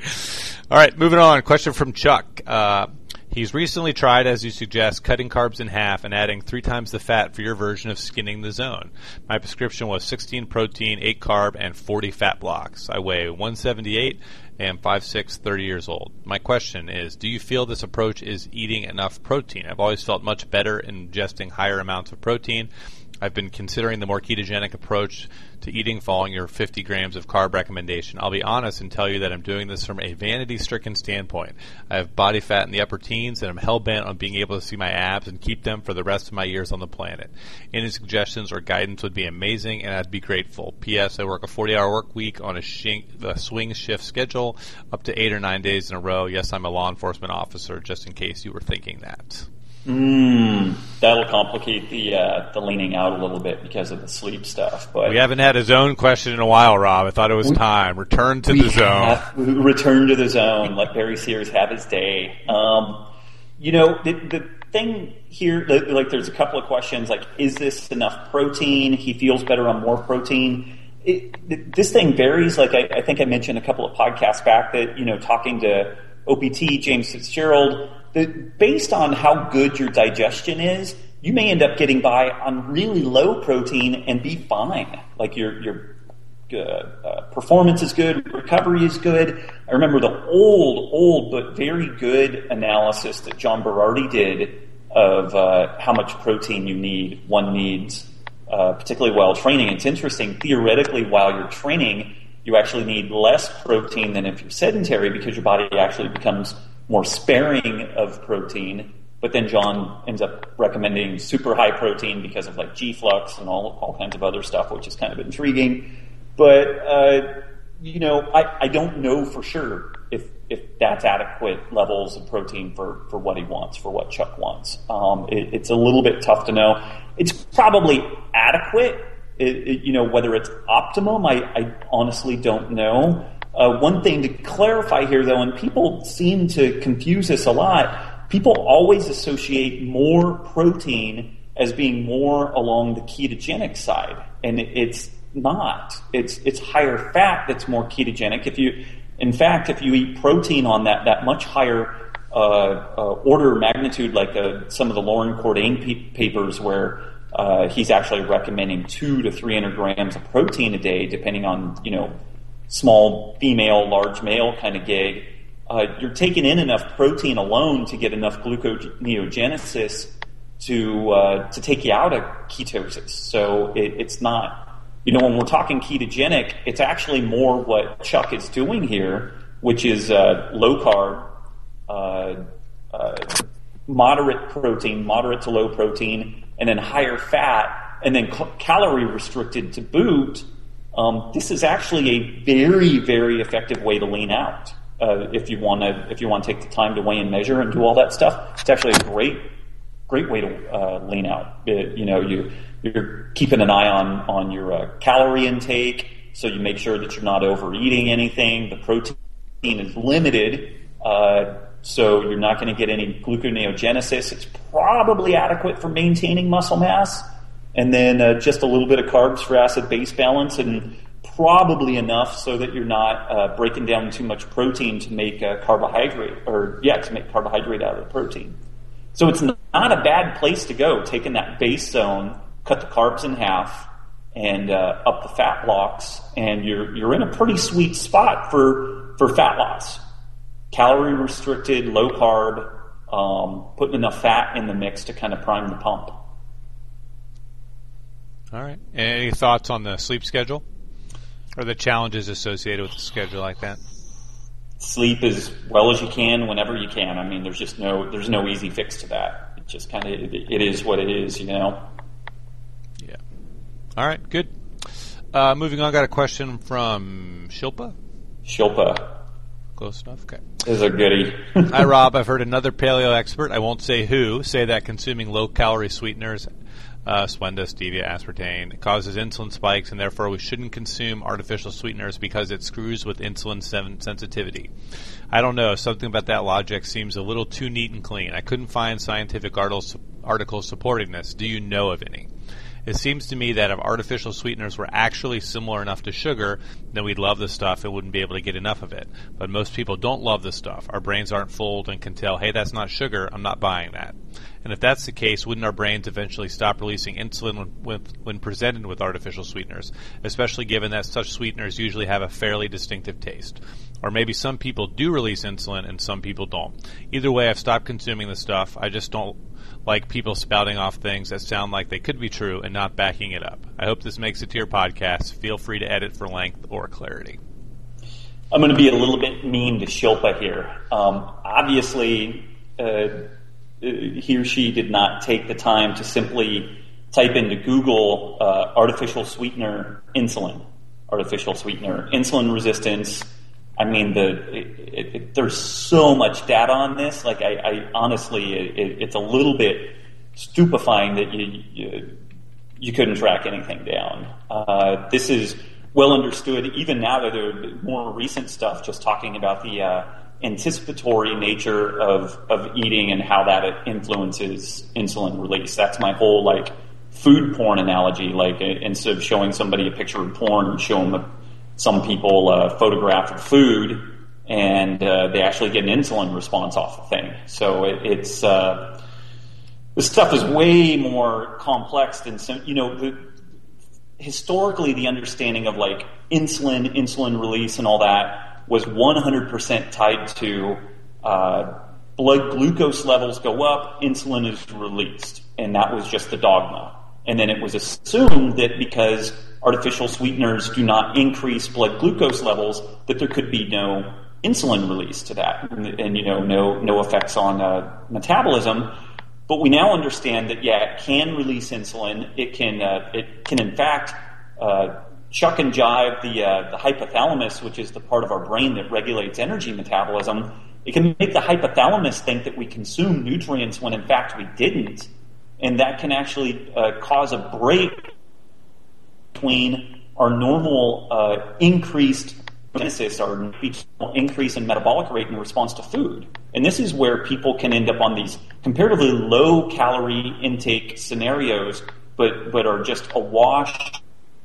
All right, moving on. Question from Chuck. Uh, he's recently tried, as you suggest, cutting carbs in half and adding three times the fat for your version of skinning the zone. My prescription was sixteen protein, eight carb, and forty fat blocks. I weigh one seventy-eight and five six, thirty years old. My question is, do you feel this approach is eating enough protein? I've always felt much better ingesting higher amounts of protein. I've been considering the more ketogenic approach to eating following your fifty grams of carb recommendation. I'll be honest and tell you that I'm doing this from a vanity-stricken standpoint. I have body fat in the upper teens, and I'm hell-bent on being able to see my abs and keep them for the rest of my years on the planet. Any suggestions or guidance would be amazing, and I'd be grateful. P S. I work a forty-hour work week on a, shing- a swing shift schedule, up to eight or nine days in a row. Yes, I'm a law enforcement officer, just in case you were thinking that. Mm, that'll complicate the uh, the leaning out a little bit because of the sleep stuff. But we haven't had a zone question in a while, Rob. I thought it was we, time. Return to the zone. Have, return to the zone. Let Barry Sears have his day. Um, you know, the, the thing here, like, there's a couple of questions. Like, is this enough protein? He feels better on more protein. It, this thing varies. Like I, I think I mentioned a couple of podcasts back that, you know, talking to O P T James Fitzgerald. The, based on how good your digestion is, you may end up getting by on really low protein and be fine. Like your your uh, uh, performance is good, recovery is good. I remember the old, old but very good analysis that John Berardi did of uh, how much protein you need, one needs, uh, particularly while training. It's interesting, theoretically, while you're training, you actually need less protein than if you're sedentary because your body actually becomes more sparing of protein, but then John ends up recommending super high protein because of like G-Flux and all all kinds of other stuff, which is kind of intriguing. But, uh, you know, I, I don't know for sure if if that's adequate levels of protein for, for what he wants, for what Chuck wants. Um, it, it's a little bit tough to know. It's probably adequate. It, it, you know, whether it's optimum, I, I honestly don't know. Uh, one thing to clarify here, though, and people seem to confuse this a lot, people always associate more protein as being more along the ketogenic side, and it's not. It's it's higher fat that's more ketogenic. If you, in fact, if you eat protein on that that much higher uh, uh, order of magnitude, like uh, some of the Loren Cordain p- papers, where uh, he's actually recommending two to three hundred grams of protein a day, depending on, you know, small female, large male kind of gig. Uh, you're taking in enough protein alone to get enough gluconeogenesis to uh, to take you out of ketosis. So it, it's not, you know, when we're talking ketogenic, it's actually more what Chuck is doing here, which is uh, low carb, uh, uh, moderate protein, moderate to low protein, and then higher fat, and then cal- calorie restricted to boot. Um, this is actually a very, very effective way to lean out. Uh, if you want to, if you want to take the time to weigh and measure and do all that stuff, it's actually a great, great way to uh, lean out. It, you know, you you're keeping an eye on on your uh, calorie intake, so you make sure that you're not overeating anything. The protein is limited, uh, so you're not going to get any gluconeogenesis. It's probably adequate for maintaining muscle mass, and then uh, just a little bit of carbs for acid-base balance, and probably enough so that you're not uh, breaking down too much protein to make uh, carbohydrate, or yeah, to make carbohydrate out of the protein. So it's not a bad place to go, taking that base zone, cut the carbs in half, and uh, up the fat blocks, and you're you're in a pretty sweet spot for for fat loss. Calorie restricted, low carb, um, putting enough fat in the mix to kind of prime the pump. All right. Any thoughts on the sleep schedule? Or the challenges associated with a schedule like that? Sleep as well as you can, whenever you can. I mean, there's just no there's no easy fix to that. It just kind of it, it is what it is, you know. Yeah. All right. Good. Uh, moving on, got a question from Shilpa. Shilpa. Close enough. Okay. This is a goodie. Hi, Rob. I've heard another paleo expert, I won't say who, say that consuming low-calorie sweeteners, Uh, Splenda, stevia, aspartame. It causes insulin spikes, and therefore we shouldn't consume artificial sweeteners because it screws with insulin sen- sensitivity. I don't know. Something about that logic seems a little too neat and clean. I couldn't find scientific articles, articles supporting this. Do you know of any? It seems to me that if artificial sweeteners were actually similar enough to sugar, then we'd love the stuff and wouldn't be able to get enough of it. But most people don't love the stuff. Our brains aren't fooled and can tell, hey, that's not sugar, I'm not buying that. And if that's the case, wouldn't our brains eventually stop releasing insulin when, when, when presented with artificial sweeteners, especially given that such sweeteners usually have a fairly distinctive taste? Or maybe some people do release insulin and some people don't. Either way, I've stopped consuming the stuff. I just don't like people spouting off things that sound like they could be true and not backing it up. I hope this makes it to your podcast. Feel free to edit for length or clarity. I'm going to be a little bit mean to Shilpa here. Um, obviously, uh, he or she did not take the time to simply type into Google uh, artificial sweetener insulin, artificial sweetener insulin resistance. I mean, the it, it, it, there's so much data on this. Like, I, I honestly, it, it's a little bit stupefying that you you, you couldn't track anything down. Uh, this is well understood, even now that there are more recent stuff just talking about the uh, anticipatory nature of, of eating and how that influences insulin release. That's my whole, like, food porn analogy. Like, instead of showing somebody a picture of porn, we show them a, some people uh, photograph of food, and uh, they actually get an insulin response off the thing. So it, it's uh, this stuff is way more complex than some, you know, the, historically the understanding of, like, insulin, insulin release and all that was one hundred percent tied to uh, blood glucose levels go up, insulin is released. And that was just the dogma. And then it was assumed that because artificial sweeteners do not increase blood glucose levels, that there could be no insulin release to that, and, and you know, no no effects on uh, metabolism. But we now understand that, yeah, it can release insulin. It can uh, it can in fact uh, chuck and jive the uh, the hypothalamus, which is the part of our brain that regulates energy metabolism. It can make the hypothalamus think that we consume nutrients when in fact we didn't, and that can actually uh, cause a break between our normal uh, increased neurogenesis or increase in metabolic rate in response to food. And this is where people can end up on these comparatively low calorie intake scenarios, but, but are just awash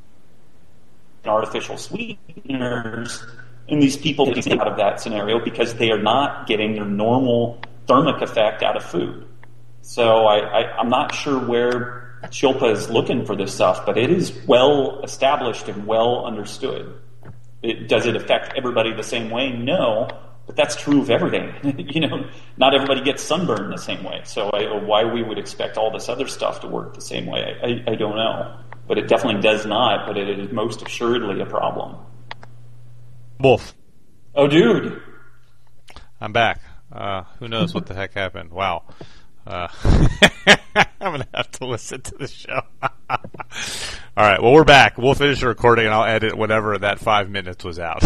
in artificial sweeteners. And these people get out of that scenario because they are not getting their normal thermic effect out of food. So I, I, I'm not sure where Shilpa is looking for this stuff, but it is well established and well understood. It, does it affect everybody the same way? No, but that's true of everything. You know, not everybody gets sunburned the same way. So I, why we would expect all this other stuff to work the same way, I, I don't know. But it definitely does not, but it is most assuredly a problem. Wolf. Oh, dude. I'm back. Uh, who knows what the heck happened? Wow. Uh, I'm going to have to listen to the show. All right. Well, we're back. We'll finish the recording, and I'll edit whenever that five minutes was out.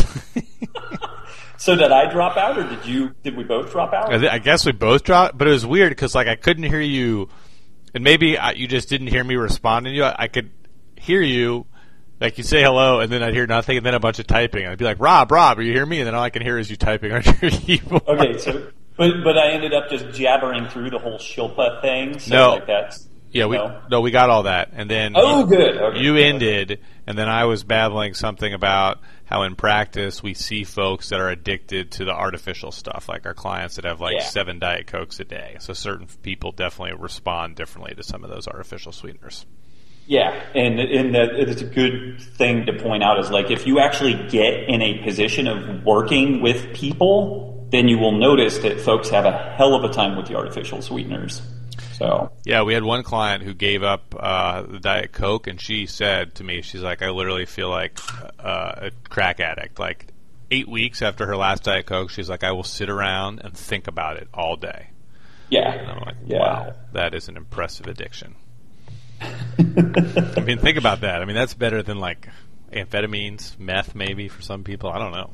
So did I drop out, or did you? Did we both drop out? I, th- I guess we both dropped, but it was weird because like I couldn't hear you, and maybe I, you just didn't hear me responding to you. I, I could hear you, like you say hello, and then I'd hear nothing, and then a bunch of typing. I'd be like, Rob, Rob, are you hear me? And then all I can hear is you typing on your keyboard. Okay, so but but I ended up just jabbering through the whole Shilpa thing. So no, like that's yeah, we no? no, we got all that, and then oh, you, good. Okay. You ended, and then I was babbling something about how in practice we see folks that are addicted to the artificial stuff, like our clients that have like yeah. seven Diet Cokes a day. So certain people definitely respond differently to some of those artificial sweeteners. Yeah, and and that it's a good thing to point out is like if you actually get in a position of working with people, then you will notice that folks have a hell of a time with the artificial sweeteners. So yeah, we had one client who gave up uh, the Diet Coke, and she said to me, she's like, I literally feel like uh, a crack addict. Like eight weeks after her last Diet Coke, she's like, I will sit around and think about it all day. Yeah, and I'm like, yeah. Wow, that is an impressive addiction. I mean, think about that. I mean, that's better than like amphetamines, meth, maybe for some people. I don't know.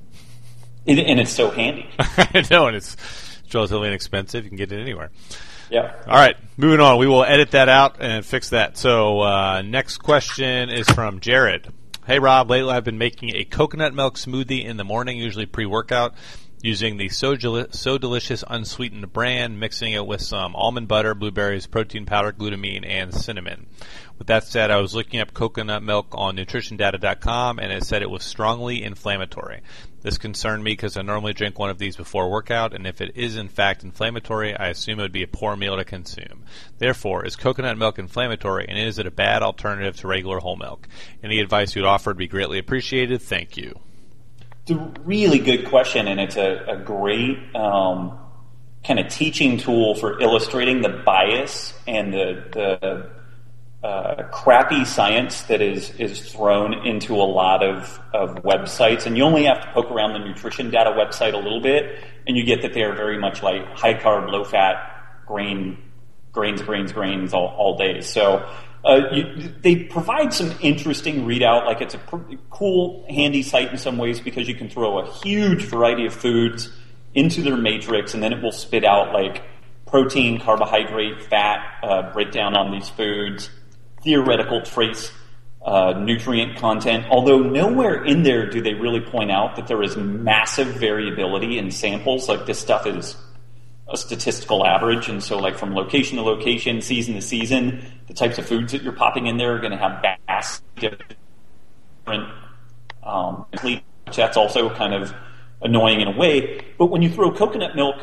It, and it's so handy. I know, and it's, it's relatively inexpensive. You can get it anywhere. Yeah. All right, moving on. We will edit that out and fix that. So, uh, next question is from Jared. Hey, Rob. Lately, I've been making a coconut milk smoothie in the morning, usually pre-workout, using the So, Gel- so Delicious unsweetened brand, mixing it with some almond butter, blueberries, protein powder, glutamine, and cinnamon. With that said, I was looking up coconut milk on nutrition data dot com, and it said it was strongly inflammatory. This concerned me because I normally drink one of these before workout, and if it is in fact inflammatory, I assume it would be a poor meal to consume. Therefore, is coconut milk inflammatory, and is it a bad alternative to regular whole milk? Any advice you'd offer would be greatly appreciated. Thank you. It's a really good question, and it's a, a great um, kind of teaching tool for illustrating the bias and the, the uh, crappy science that is, is thrown into a lot of, of websites. And you only have to poke around the Nutrition Data website a little bit, and you get that they are very much like high-carb, low-fat, grain, grains, grains, grains all, all day. So Uh, you, they provide some interesting readout, like it's a pr- cool, handy site in some ways because you can throw a huge variety of foods into their matrix and then it will spit out like protein, carbohydrate, fat uh, breakdown on these foods, theoretical trace uh, nutrient content, although nowhere in there do they really point out that there is massive variability in samples. Like this stuff is a statistical average, and so like from location to location, season to season, the types of foods that you're popping in there are going to have vastly different um, that's also kind of annoying in a way. But when you throw coconut milk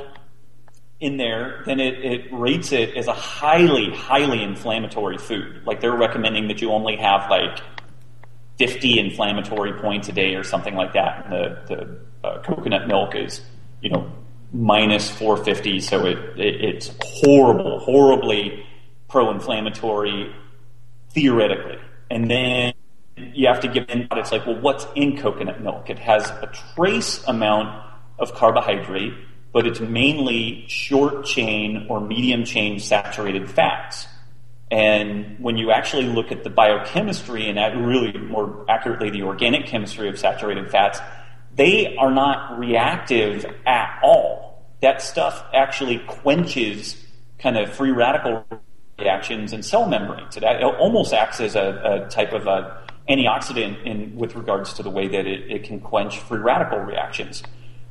in there, then it, it rates it as a highly, highly inflammatory food. Like they're recommending that you only have like fifty inflammatory points a day or something like that. And the, the uh, coconut milk is, you know, minus four fifty, so it, it it's horrible, horribly pro-inflammatory theoretically. And then you have to give in, it's like, well, what's in coconut milk? It has a trace amount of carbohydrate, but it's mainly short chain or medium chain saturated fats. And when you actually look at the biochemistry and that really more accurately the organic chemistry of saturated fats, they are not reactive at all. That stuff actually quenches kind of free radical reactions in cell membranes. It almost acts as a, a type of a antioxidant in with regards to the way that it, it can quench free radical reactions.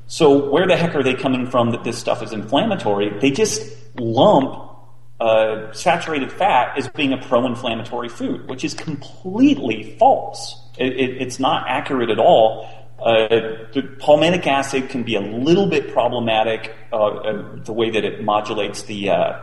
So where the heck are they coming from that this stuff is inflammatory? They just lump uh, saturated fat as being a pro-inflammatory food, which is completely false. It, it, it's not accurate at all. Uh, the palmitic acid can be a little bit problematic, uh, uh, the way that it modulates the uh,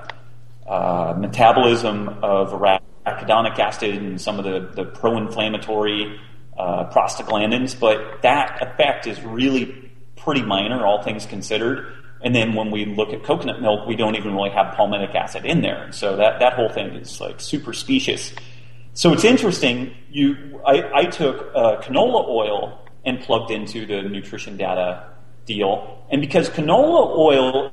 uh, metabolism of arachidonic acid and some of the, the pro-inflammatory uh, prostaglandins, but that effect is really pretty minor, all things considered. And then when we look at coconut milk, we don't even really have palmitic acid in there. And so that, that whole thing is like super specious. So it's interesting. You, I, I took uh, canola oil and plugged into the nutrition data deal. And because canola oil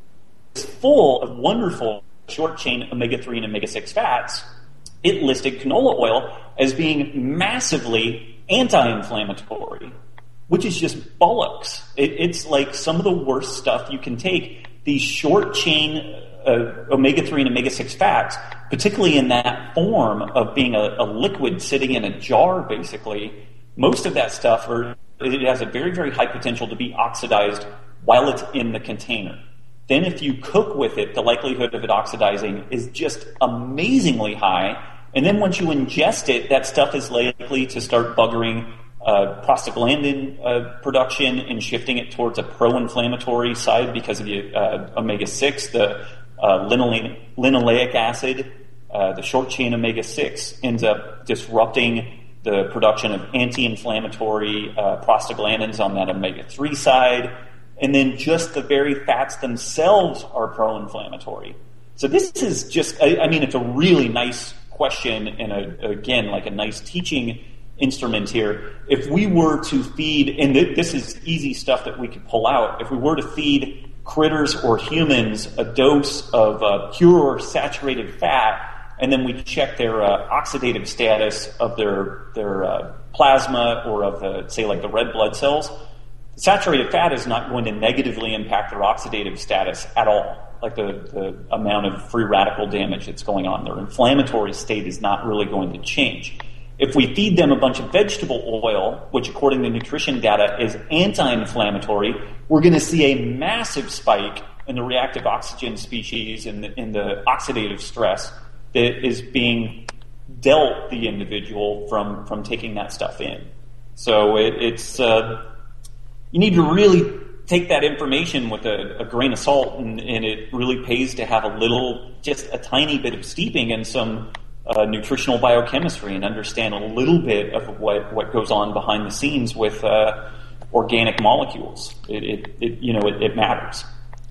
is full of wonderful short-chain omega three and omega six fats, it listed canola oil as being massively anti-inflammatory, which is just bollocks. It, it's like some of the worst stuff you can take. These short-chain uh, omega three and omega six fats, particularly in that form of being a, a liquid sitting in a jar, basically, most of that stuff, are, it has a very, very high potential to be oxidized while it's in the container. Then if you cook with it, the likelihood of it oxidizing is just amazingly high. And then once you ingest it, that stuff is likely to start buggering uh, prostaglandin uh, production and shifting it towards a pro-inflammatory side because of the uh, omega six, the uh, linoleic, linoleic acid, uh, the short-chain omega six ends up disrupting the production of anti-inflammatory uh, prostaglandins on that omega three side, and then just the very fats themselves are pro-inflammatory. So this is just, I, I mean, it's a really nice question and, a, again, like a nice teaching instrument here. If we were to feed, and th- this is easy stuff that we could pull out, if we were to feed critters or humans a dose of uh, pure saturated fat, and then we check their uh, oxidative status of their their uh, plasma or of the, say, like the red blood cells, saturated fat is not going to negatively impact their oxidative status at all, like the, the amount of free radical damage that's going on. Their inflammatory state is not really going to change. If we feed them a bunch of vegetable oil, which according to nutrition data is anti-inflammatory, we're going to see a massive spike in the reactive oxygen species and the, in the oxidative stress that is being dealt the individual from, from taking that stuff in. So it, it's uh, you need to really take that information with a, a grain of salt, and, and it really pays to have a little, just a tiny bit of steeping in some uh, nutritional biochemistry and understand a little bit of what, what goes on behind the scenes with uh, organic molecules. It, it, it you know it, it matters.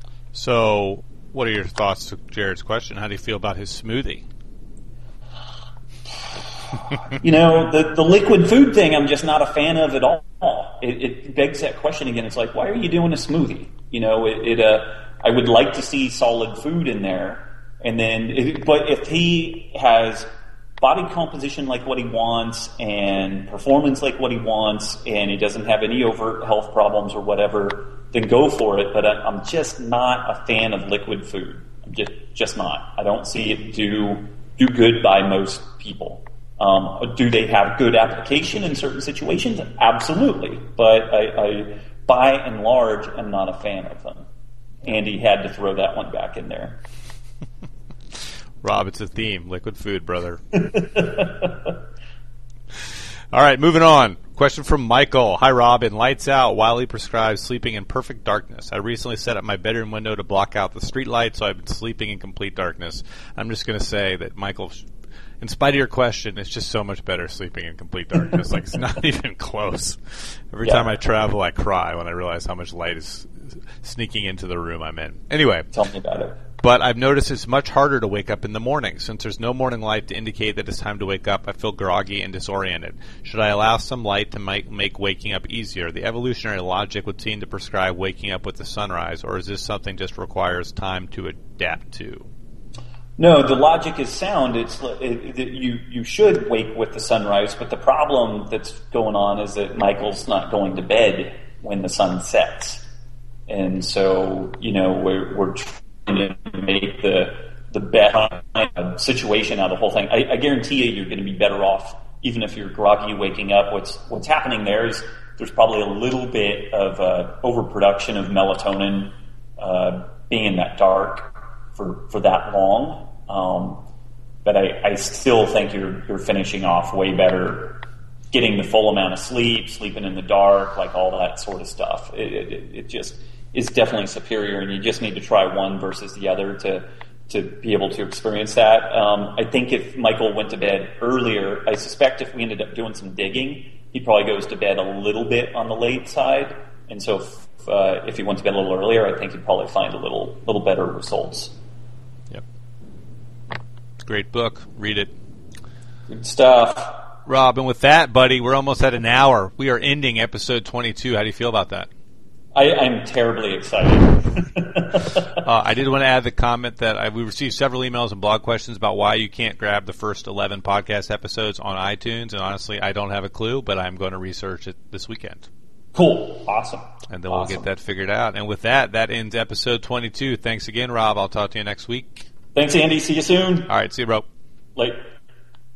So, what are your thoughts to Jared's question? How do you feel about his smoothie? You know, the, the liquid food thing, I'm just not a fan of at all. It, it begs that question again. It's like, why are you doing a smoothie? You know, it, it uh, I would like to see solid food in there. And then, it, but if he has body composition like what he wants and performance like what he wants, and he doesn't have any overt health problems or whatever, then go for it. But I, I'm just not a fan of liquid food. I'm just, just not. I don't see it do do good by most people. Um, do they have good application in certain situations? Absolutely. But I, I, by and large, am not a fan of them. Andy had to throw that one back in there. Rob, it's a theme. Liquid food, brother. All right, moving on. Question from Michael. Hi, Rob. In Lights Out, Wiley prescribes sleeping in perfect darkness. I recently set up my bedroom window to block out the street light, so I've been sleeping in complete darkness. I'm just going to say that Michael, in spite of your question, it's just so much better sleeping in complete darkness. Like, it's not even close. Every yeah. time I travel, I cry when I realize how much light is sneaking into the room I'm in. Anyway. Tell me about it. But I've noticed it's much harder to wake up in the morning. Since there's no morning light to indicate that it's time to wake up, I feel groggy and disoriented. Should I allow some light to make, make waking up easier? The evolutionary logic would seem to prescribe waking up with the sunrise, or is this something just requires time to adapt to? No, the logic is sound. It's it, it, you you should wake with the sunrise, but the problem that's going on is that Michael's not going to bed when the sun sets, and so you know we're we're trying to make the the best situation out of the whole thing. I, I guarantee you, you're going to be better off even if you're groggy waking up, what's what's happening there is there's probably a little bit of uh, overproduction of melatonin uh, being in that dark for, for that long. Um, but I, I still think you're you're finishing off way better, getting the full amount of sleep, sleeping in the dark, like all that sort of stuff. It, it, it just is definitely superior, and you just need to try one versus the other to to be able to experience that. Um, I think if Michael went to bed earlier, I suspect if we ended up doing some digging, he probably goes to bed a little bit on the late side. And so if, uh, if he went to bed a little earlier, I think he'd probably find a little little better results. Yep. Great book. Read it. Good stuff. Rob, and with that, buddy, we're almost at an hour. We are ending episode twenty-two. How do you feel about that? I, I'm terribly excited. uh, I did want to add the comment that I, we received several emails and blog questions about why you can't grab the first eleven podcast episodes on iTunes, and honestly, I don't have a clue, but I'm going to research it this weekend. Cool. Awesome. And then awesome. we'll get that figured out. And with that, that ends episode twenty-two. Thanks again, Rob. I'll talk to you next week. Thanks, Andy. See you soon. All right. See you, bro. Late.